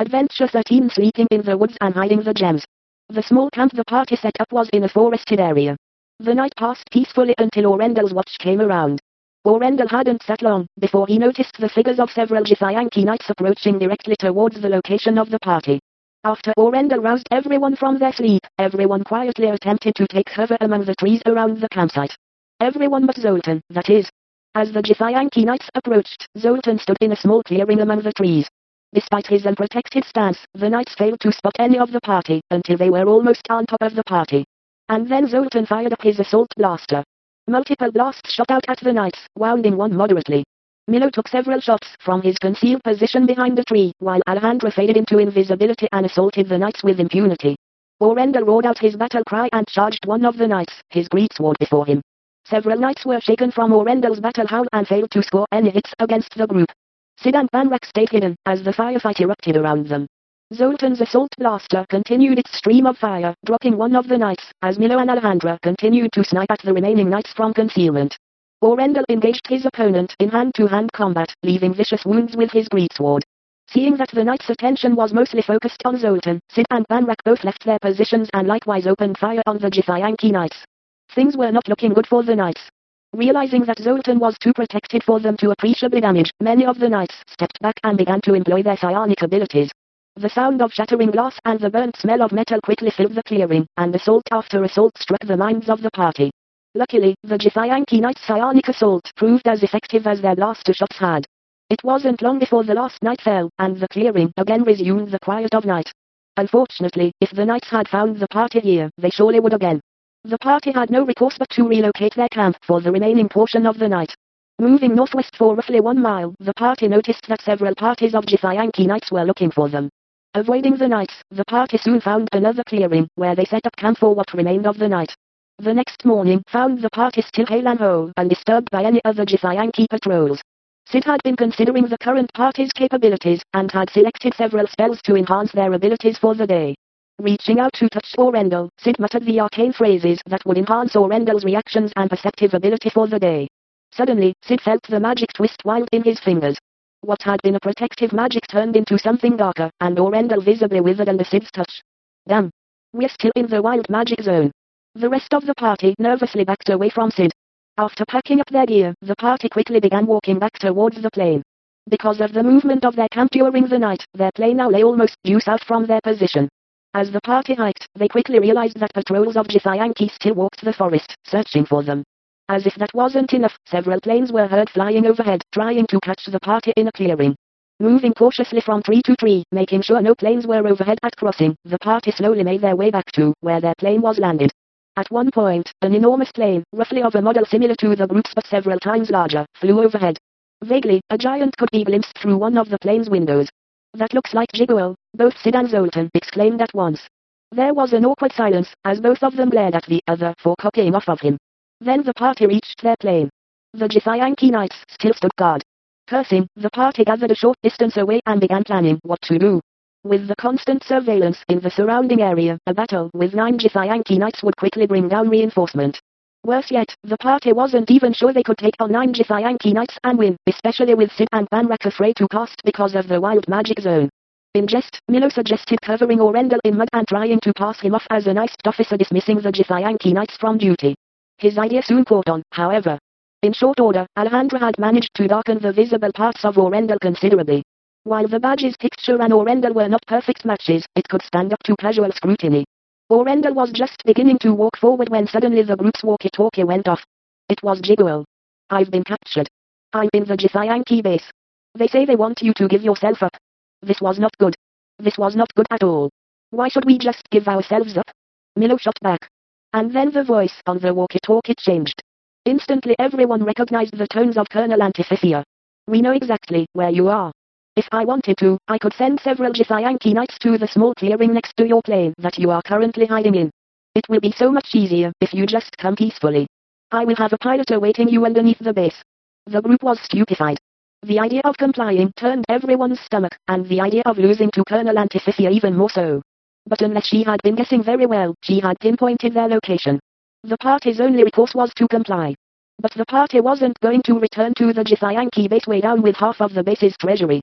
Adventure 13 Sleeping in the woods and hiding the gems. The small camp the party set up was in a forested area. The night passed peacefully until Orendel's watch came around. Orendel hadn't sat long before he noticed the figures of several Githyanki knights approaching directly towards the location of the party. After Orendel roused everyone from their sleep, everyone quietly attempted to take cover among the trees around the campsite. Everyone but Zoltan, that is. As the Githyanki knights approached, Zoltan stood in a small clearing among the trees. Despite his unprotected stance, the knights failed to spot any of the party, until they were almost on top of the party. And then Zoltan fired up his assault blaster. Multiple blasts shot out at the knights, wounding one moderately. Milo took several shots from his concealed position behind a tree, while Alejandro faded into invisibility and assaulted the knights with impunity. Orendel roared out his battle cry and charged one of the knights, his greatsword before him. Several knights were shaken from Orendel's battle howl and failed to score any hits against the group. Sid and Banrak stayed hidden, as the firefight erupted around them. Zoltan's assault blaster continued its stream of fire, dropping one of the knights, as Milo and Alejandra continued to snipe at the remaining knights from concealment. Orendel engaged his opponent in hand-to-hand combat, leaving vicious wounds with his greatsword. Seeing that the knights' attention was mostly focused on Zoltan, Sid and Banrak both left their positions and likewise opened fire on the Githyanki knights. Things were not looking good for the knights. Realizing that Zoltan was too protected for them to appreciably damage, many of the knights stepped back and began to employ their psionic abilities. The sound of shattering glass and the burnt smell of metal quickly filled the clearing, and assault after assault struck the minds of the party. Luckily, the Githyanki knights' psionic assault proved as effective as their blaster shots had. It wasn't long before the last knight fell, and the clearing again resumed the quiet of night. Unfortunately, if the knights had found the party here, they surely would again. The party had no recourse but to relocate their camp for the remaining portion of the night. Moving northwest for roughly 1 mile, the party noticed that several parties of Githyanki knights were looking for them. Avoiding the knights, the party soon found another clearing, where they set up camp for what remained of the night. The next morning found the party still hale and whole, undisturbed by any other Githyanki patrols. Sid had been considering the current party's capabilities, and had selected several spells to enhance their abilities for the day. Reaching out to touch Orendel, Sid muttered the arcane phrases that would enhance Orendel's reactions and perceptive ability for the day. Suddenly, Sid felt the magic twist wild in his fingers. What had been a protective magic turned into something darker, and Orendel visibly withered under Sid's touch. Damn. We're still in the wild magic zone. The rest of the party nervously backed away from Sid. After packing up their gear, the party quickly began walking back towards the plain. Because of the movement of their camp during the night, their plain now lay almost due south from their position. As the party hiked, they quickly realized that patrols of Githyanki still walked the forest, searching for them. As if that wasn't enough, several planes were heard flying overhead, trying to catch the party in a clearing. Moving cautiously from tree to tree, making sure no planes were overhead at crossing, the party slowly made their way back to where their plane was landed. At one point, an enormous plane, roughly of a model similar to the group's but several times larger, flew overhead. Vaguely, a giant could be glimpsed through one of the plane's windows. That looks like Jiguel, both Sid and Zoltan exclaimed at once. There was an awkward silence, as both of them glared at the other for copying off of him. Then the party reached their plane. The Githyanki knights still stood guard. Cursing, the party gathered a short distance away and began planning what to do. With the constant surveillance in the surrounding area, a battle with 9 Githyanki knights would quickly bring down reinforcement. Worse yet, the party wasn't even sure they could take on 9 Githyanki knights and win, especially with Sid and Banrak afraid to cast because of the wild magic zone. In jest, Milo suggested covering Orendel in mud and trying to pass him off as a nice officer dismissing the Githyanki knights from duty. His idea soon caught on, however. In short order, Alejandra had managed to darken the visible parts of Orendel considerably. While the badge's picture and Orendel were not perfect matches, it could stand up to casual scrutiny. Orendel was just beginning to walk forward when suddenly the group's walkie-talkie went off. It was Jiguel. I've been captured. I'm in the Githyanki base. They say they want you to give yourself up. This was not good. This was not good at all. Why should we just give ourselves up? Milo shot back. And then the voice on the walkie-talkie changed. Instantly everyone recognized the tones of Colonel Antiphithia. We know exactly where you are. If I wanted to, I could send several Githyanki knights to the small clearing next to your plane that you are currently hiding in. It will be so much easier if you just come peacefully. I will have a pilot awaiting you underneath the base. The group was stupefied. The idea of complying turned everyone's stomach, and the idea of losing to Colonel Antiphithia even more so. But unless she had been guessing very well, she had pinpointed their location. The party's only recourse was to comply. But the party wasn't going to return to the Githyanki base way down with half of the base's treasury.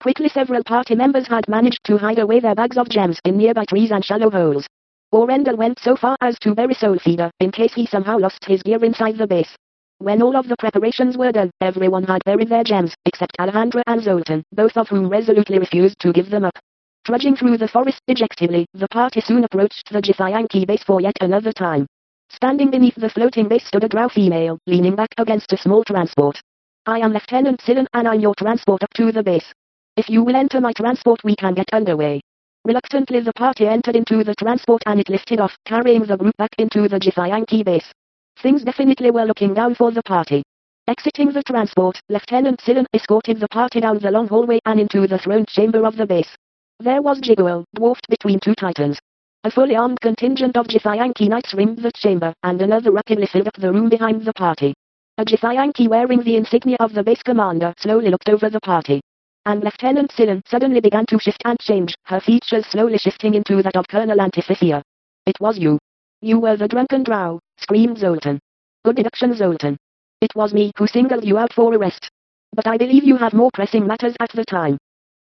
Quickly several party members had managed to hide away their bags of gems in nearby trees and shallow holes. Orendel went so far as to bury Soulfeeder, in case he somehow lost his gear inside the base. When all of the preparations were done, everyone had buried their gems, except Alejandra and Zoltan, both of whom resolutely refused to give them up. Trudging through the forest dejectedly, the party soon approached the Githyanki base for yet another time. Standing beneath the floating base stood a drow female, leaning back against a small transport. I am Lieutenant Silen and I'm your transport up to the base. If you will enter my transport we can get underway. Reluctantly the party entered into the transport and it lifted off, carrying the group back into the Githyanki base. Things definitely were looking down for the party. Exiting the transport, Lieutenant Silen escorted the party down the long hallway and into the throne chamber of the base. There was Jiguel, dwarfed between two titans. A fully armed contingent of Githyanki knights ringed the chamber, and another rapidly filled up the room behind the party. A Githyanki wearing the insignia of the base commander slowly looked over the party. And Lieutenant Silen suddenly began to shift and change, her features slowly shifting into that of Colonel Antiphisia. It was you. You were the drunken drow, screamed Zoltan. Good deduction, Zoltan. It was me who singled you out for arrest. But I believe you have more pressing matters at the time.